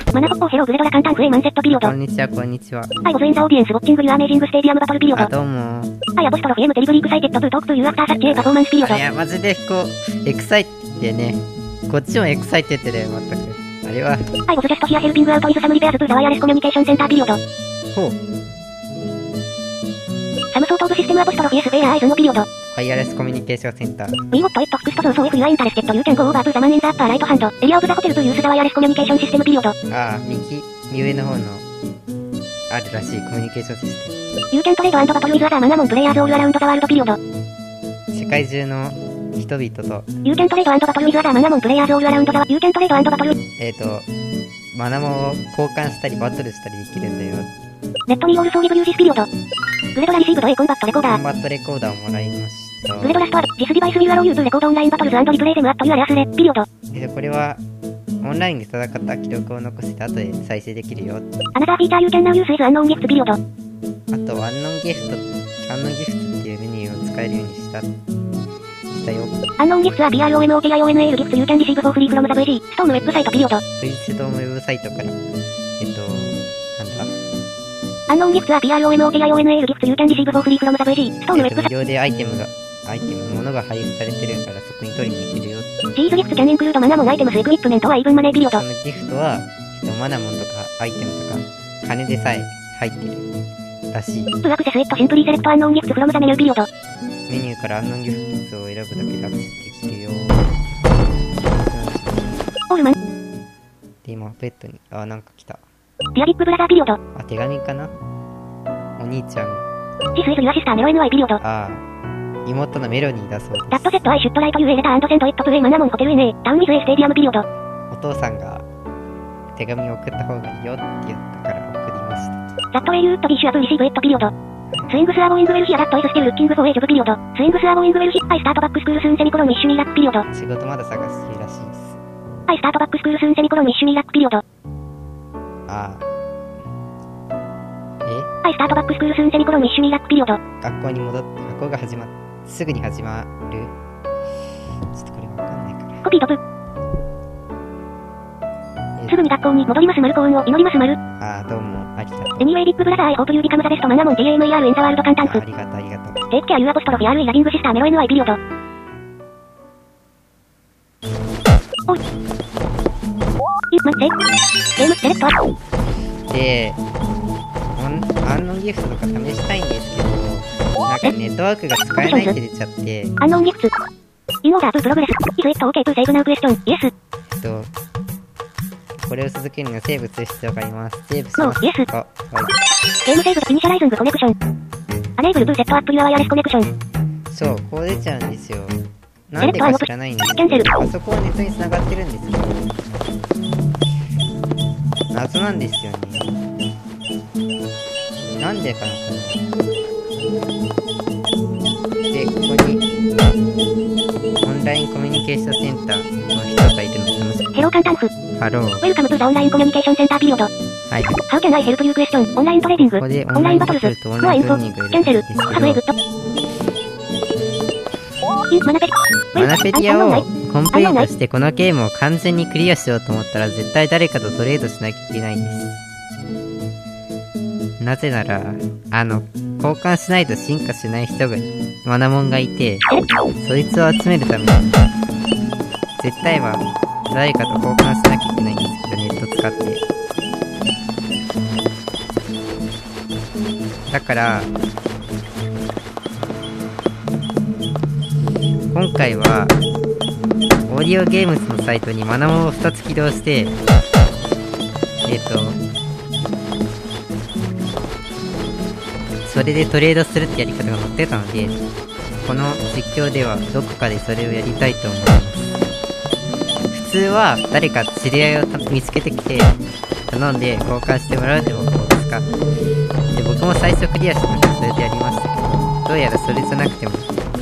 マナポッポヘログレドラ簡単フエマンセットピリオド。 こんにちは、こんにちは。 はい、ごズインザオーディエンスウォッチングユアメージングステディアムバトルピリオド。 どうも。 はい、アポストロフ M テリブリークサイテッドブートークトゥユアフターサッチエパフォーマンスピリオド。 いや、マジでエクサイってね、こっちもエクサイテってね、全く。あれは。 はい、ボスジャストヒアヘルピングアウトイズサムリペアズプーザワイヤレスコミュニケーションセンターピリオド。 ほう。 サムソートオブシステムアポストロフ S ベアアイズのピリオド。 ワイヤレスコミュニケーションセンター。 We got it フクストゾーソ if you are interested you can go over to the man in the upper right hand area of the hotel to use the wireless communication system ピリオド。 ああ、右上の方の、あるらしいコミュニケーションシステム。 You can trade and battle with other manamon players all around the world ピリオド。 世界中の人々と、 You can trade and battle with other manamon players all around the world. You can trade and battle. マナモを交換したりバトルしたりできるんだよ。 Let me also give you this ピリオド。グレドラリシーブドAコンバットレコーダー。 コンバットレコーダーをもらいました。 グレドラストアド。This device will allow you to record online battles and replay them at your leisure ピリオド。 これは、オンラインで戦った記録を残して後で再生できるよ。 Another feature you can now use is unknown gifts ピリオド。 あと、アンノンギフトっていうメニューを使えるようにしたよ。 Unknown gifts は PROMOTIONAL gifts you can receive for free from the VG Stone ウェブサイトピリオド。 VG Stone ウェブサイトから、なんだ Unknown gifts は PROMOTIONAL gifts you can receive for free from the VG Stone ウェブサイト。 無料で物が配布されてるからそこに取りに行けるよ。 These gifts can include manamon items, equipment は even money ピリオド。 そのギフトは、マナモンとかアイテムとか、金でさえ入ってるらしい。 To access it, simply select unknown gifts from the menu ピリオド。 メニューからアンノンギフトを選ぶだけでアクセスできるよ。 オールマン。 で、今、ベッドに、なんか来た。 ディアビッグブラザーピリオド。 手紙かな？お兄ちゃん。 This is your sister メロ NY ピリオド。 妹のメロニーだそうです。 That set I should write you a letter and send it to a manamon hotel in a town with a stadium ピリオド。 お父さんが手紙を送った方がいいよって言ったから送りました。 That way you would be sure to receive it ピリオド。Swings are going well here that is still looking for a job ピリオド。Swings are going well here. I start back school soon セミコロン wish me luck ピリオド。 仕事まだ探してるらしいです。 I start back school soon セミコロン wish me luck ピリオド。I start back school soon セミコロン wish me luck ピリオド。 学校に戻って学校がすぐに始まる。ちょっとこれわかんないから。 コピートプ。すぐに学校に戻りますマルコーンを祈りますマル。 どうもありがとう。 Anyway big brother I hope you become the best manamon DAMER in the world 簡単フ。 ありがとう。 Take care you apostrophe RE loving sister メロ NY ピリオド。おい。待って。ゲームセレクト。 で、アンノンギフトとか試したいんですけど、なんかネットワークが使えないって出ちゃって。 アンノンギフト。In order to progress. Is it okay to save now question? Yes. これを続けるにはセーブする必要があります。セーブします。 No, yes. はい。 ゲームセーブとイニシャライズングコネクション。Unable to set up your wireless connection. そう、こう出ちゃうんですよ。なんでか知らないんですけど、パソコンはネットに繋がってるんですけど、謎なんですよね。なんでかな、で、ここに、オンラインコミュニケーションセンターの人がいるので楽しみ。 ヘロー簡単フ。 ハロー。 Welcome to the online communication center ピリオド。 はい。 How can I help you question? オンライントレーディング。 ここでオンラインバトルズ。 オンライントレーディングをキャンセル。ハブエグッド。 マナペディアをコンプリートしてこのゲームを完全にクリアしようと思ったら絶対誰かとトレードしなきゃいけないんです。なぜなら、交換しないと進化しないマナモンがいて、そいつを集めるために、絶対は誰かと交換しなきゃいけないんですけど、ネット使って。だから、今回は、オーディオゲームズのサイトにマナモンを2つ起動して、それでトレードするってやり方が載ってたので、この実況ではどこかでそれをやりたいと思います。普通は誰か知り合いを見つけてきて、頼んで交換してもらうで僕を使って、で、僕も最初クリアした時はそれでやりましたけど、どうやらそれじゃなくても、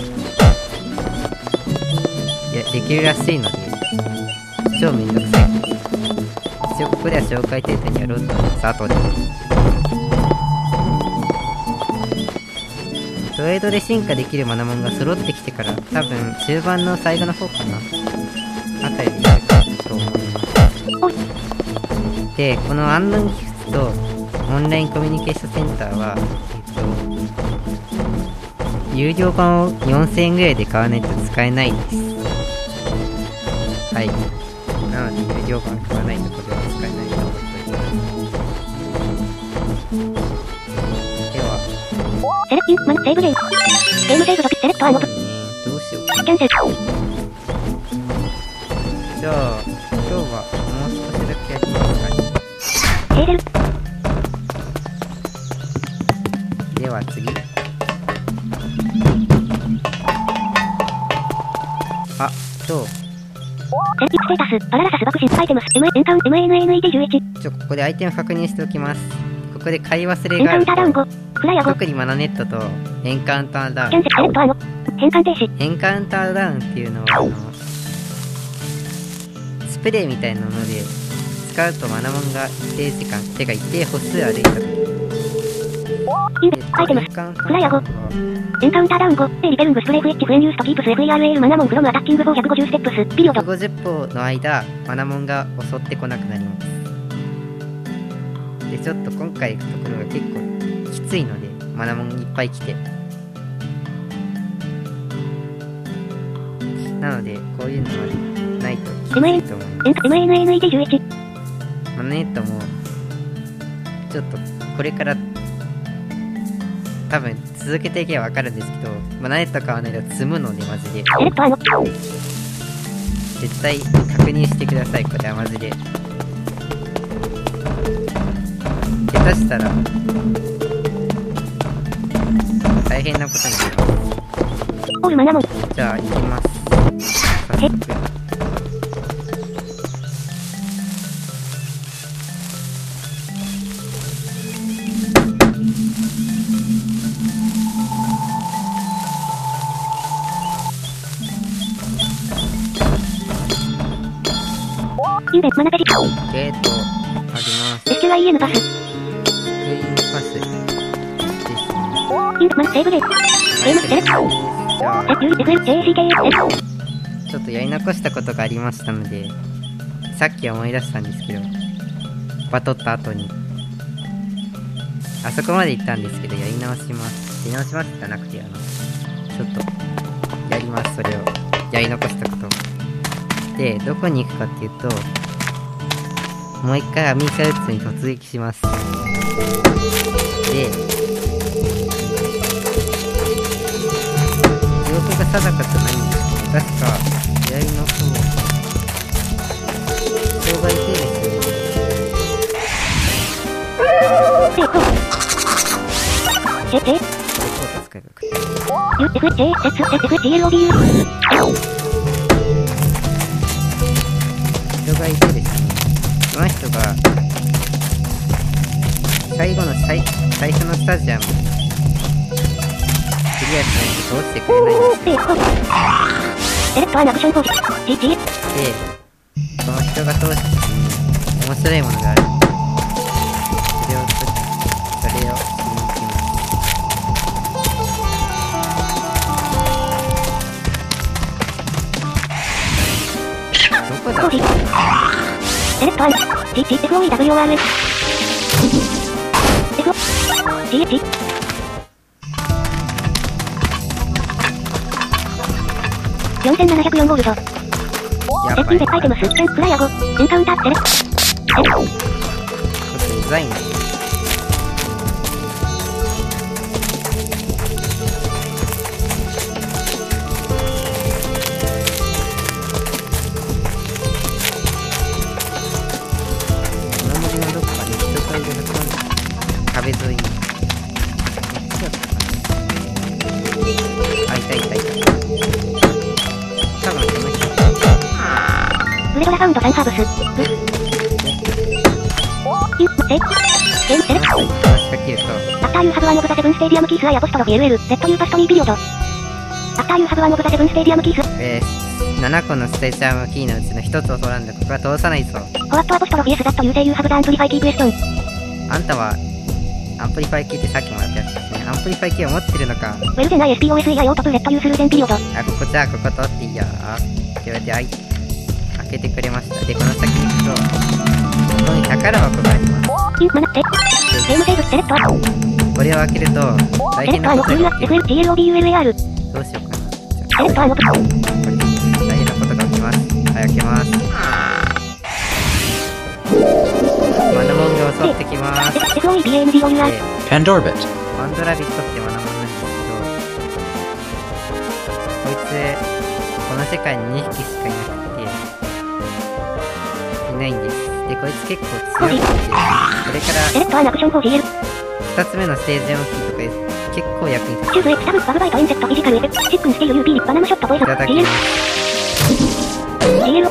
できるらしいので、超めんどくさい。一応ここでは紹介程度にやろうと思います。後で。トレードで進化できるマナモンが揃ってきてから、多分中盤の最後の方かな。あたりでやると思います。 で、このアンノンギフトとオンラインコミュニケーションセンターは、有料版を4000円ぐらいで買わないと使えないです。はい。なので、有料版買わないとこれは使えないと思っております。では、 セレクティングマンセーブゲーム。ゲームセーブドピセレクトアノブ。 どうしようか。 キャンセル。 じゃあ、今日はもう少しだけやりますかね。 ヘーゼル。 では次。あ、そう。 セレクティステータス、パララサス爆心アイテムス、エンカウン、MNNED11。 ここでアイテム確認しておきます。ここで買い忘れエンがあるとカウンターダウン5。フライア5。 特にマナネットとエンカウンターダウン。 キャンセルセレクトアノブ。変換停止。 エンカウンターダウンっていうのは、スプレーみたいなので、使うとマナモンが一定時間、てか一定歩数歩いたとき。 インデアイテムス、フライア5。エンカウンターダウン5、リペルングスプレーフエッジフエンユーストキープス FERAL マナモンフロムアタッキング450ステップス、ピリオド。 150歩の間、マナモンが襲ってこなくなります。で、ちょっと今回行くところが結構きついので、マナモンいっぱい来て。なので、こういうのはないときついと思います。 MNNED11。 マナネットも、ちょっとこれから多分続けていけばわかるんですけど、マナネット買わないと積むので、マジで。 セレクトアノブ。 絶対確認してください、これはマジで。下手したら、大変なことになります。 オールマナモン。 じゃあ、行きます。早速。 インデマナペジ。 ゲート、あります。 SQIEN パス。 スクリーンパスですね。 インデマナセーブゲーム。ゲームセレクト。 じゃあ、 FLJACKS。 ちょっとやり残したことがありましたので、さっき思い出したんですけど、バトった後に、あそこまで行ったんですけど、やり直します。やり直しますじゃなくて、ちょっと、やります、それを。やり残したことを。で、どこに行くかっていうと、もう一回アミカウッズに突撃します。で、記憶が定かじゃないんですけど、確か、左の方、障害系ですよね。 セーブ。 どこを使えばよかった。 UFJSFGLOBU。 人がいてですね、その人が最後の最初のスタジアムクリアしないと通してくれないんですよ。 セレクトアナクションポジ。GG。 で、その人が通した時に面白いものがある。それをしに行きます。どこだ？ セレクトアン GGFOEWORS GH 4704ゴールド。セッティングアイテムスキャンフライア5エンカウンターセレクト。 ちょっとデザイン壁沿いに。あ、いたいたいた。多分この人。 ブレドラサウンドサンハーブス。イン、セーブ。ゲームセレクト。 話しかけると。 アフターユーハブワンオブザセブンステーディアムキースアイアポストロフ LL。レッドユーパストミーピリオド。アフターユーハブワンオブザセブンステーディアムキース。 7個のステーシャムキーのうちの1つを取らんでここは通さないぞ。 ホワットアポストロフ S ダットユーセイユーハブザアンプリファイキークエストン。 あんたはアンプリファイキーってさっきもらったやつですね。アンプリファイキーを持ってるのか。 ウェルゼン ISPOSE やオートプレットユースルーゼンピリオド。 あ、ここじゃあここ通っていいよって言われて、開けてくれました。で、この先に行くと、ここ宝箱があります。 マナって。ゲームセーブセレクト。 これを開けると、大変なことが起きる。 FLGLOBULAR。 どうしようかな。 セレクトはもっと。 これで大変なことが起きます。はい、開けます。マナモンが襲ってきます。 FOEBANDOUR。 パンドラビット。 パンドラビットってマナモンなんですけど、こいつ、この世界に2匹しかいなくて、いないんです。で、こいつ結構強くて、これからセレクトはアクション 4GL。 2つ目のステージ4キーとか結構役に立つ。 チューズ X タブ、バグバイトインセクト、フィジカルエフェクト、チックンスティール UP、バナナショット、ボイス、 いただきます。 GL、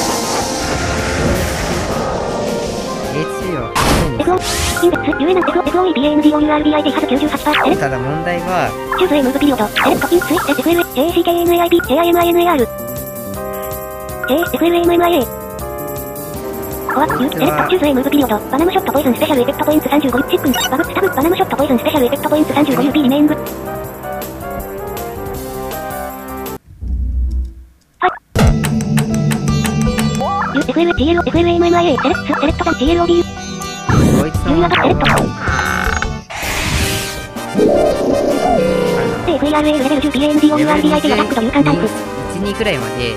HC を FO、インデックス、UNFOEBANDOURBIT ハズ 98%。 ただ問題は、 チューズ A ムーブピリオド、セレクト、インスイッチ、FL、JACKNAIB、JIMINAR。JFLAMMIA。コア、ユー、セレクト、チューズ A ムーブピリオド、バナナショット、ポイズン、スペシャルエフェクトポイント35、チックン、バグ、スタブ、バナナショット、ポイズン、スペシャルエフェクトポイント35、UP リメイング。FL、GL、FLAMMIA、セレクトさん GLOB。 こいつのユーアバ、セレクト。FERL レベル10 BANDOURBIT アタックという簡単符。 1、2くらいまで、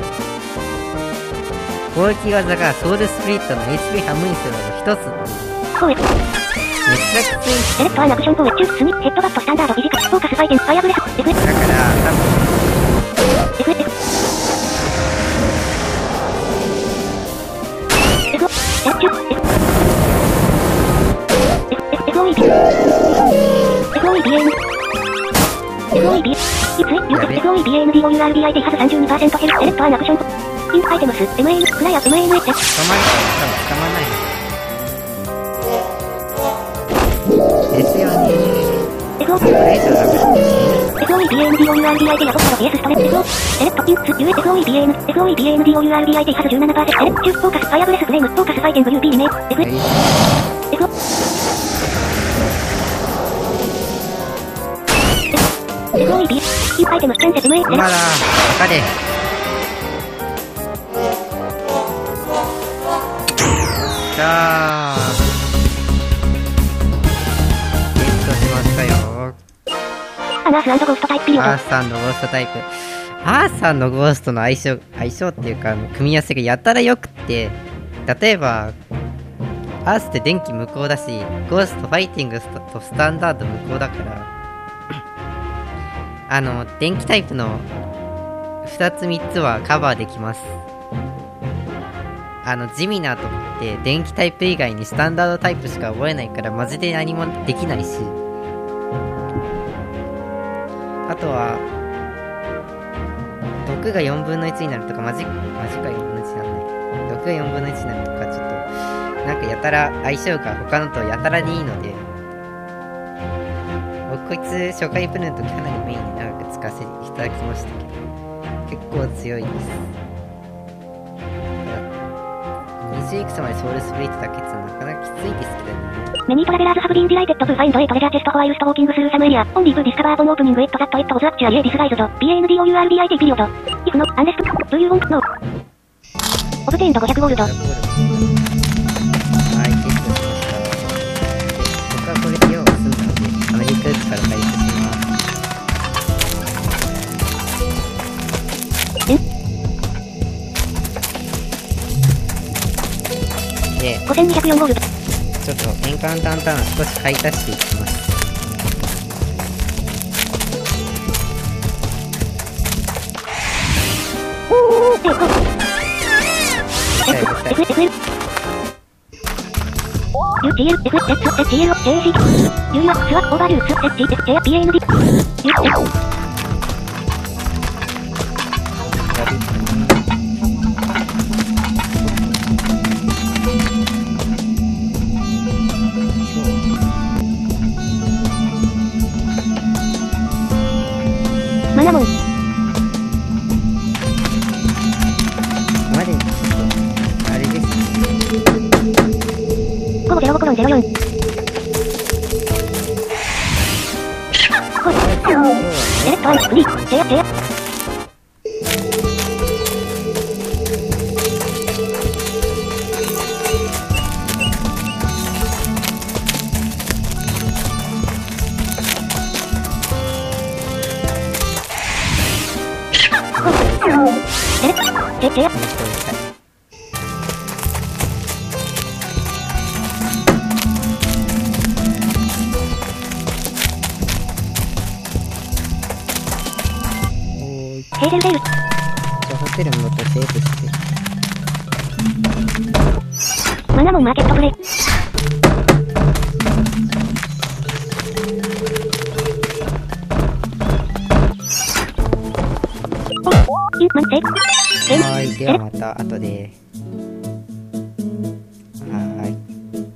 攻撃技がソウルスプリットの HP 半分にするのが1つ。 フォーエ。 めっちゃきつい。 セレクトアンアクションフォーエ、チュース、スニ、ヘッドバット、スタンダード、フィジカル、フォーカス、ファイテン、ファイアブレス、FF。 だから、多分、 FF。FOEBANDOURBIT ハズ 32% 減る。セレクトアンアクション。インアイテムス、MAN、クライア、MANS。 捕まるから多分捕まんないの。ですよね。これ以上ダメ。 FOEBANDOURBIT やボットの PS ストレッチ。セレクト、インス、FOEBANDOURBIT ハズ 17%。セレクト、チュース、フォーカス、ファイアブレス、フレーム、フォーカス、ファイテング、UP リメイク。FOEB、インアイテム、チェンセ、MA、セレクト。 まだ、かれ。さあ、ゲットしましたよ。 アナース&ゴーストタイプピリオド。 アースさんのゴーストタイプ。アースさんのゴーストの相性っていうか、組み合わせがやたら良くって、例えば、アースって電気無効だし、ゴーストファイティングとスタンダード無効だから、電気タイプの2つ3つはカバーできます。ジミナーとかって電気タイプ以外にスタンダードタイプしか覚えないからマジで何もできないし、あとは毒が4分の1になるとか、マジか4分の1なんない。毒が4分の1になるとか、ちょっとなんかやたら相性が他のとやたらにいいので、僕こいつ初回プルの時かなりメインに長く使わせていただきましたけど、結構強いです。20いくつまでソウルスプリットだけってなかなかきついですけどね。 メニートラベラーズハブビーンディライテッドトゥファインドエイトレジャーチェストホワイルストウォーキングスルーサムエリア。オンリープディスカバーポンオープニングエットザットエットオズアクチュアリエディスガイズド。BANDOURBIT ピリオド。If not, unless to, do you want no? オブテインド500ゴールド。 はい、ゲットしました。僕はこれで用が済んだので、アメリカから回復します。で、 5204ゴールド。 ちょっとエンカウンターターン少し買い足していきます。 マナモン。 までちょっとあれですね。 505コロン04。セレクトアイスフリー。チェア。 チェア。 この人を打ちたい。 ヘーゼルセール。 じゃあホテル戻ってセーブして。 マナモンマーケットプレイ。お、インマンセー。 はい、ではまた後で。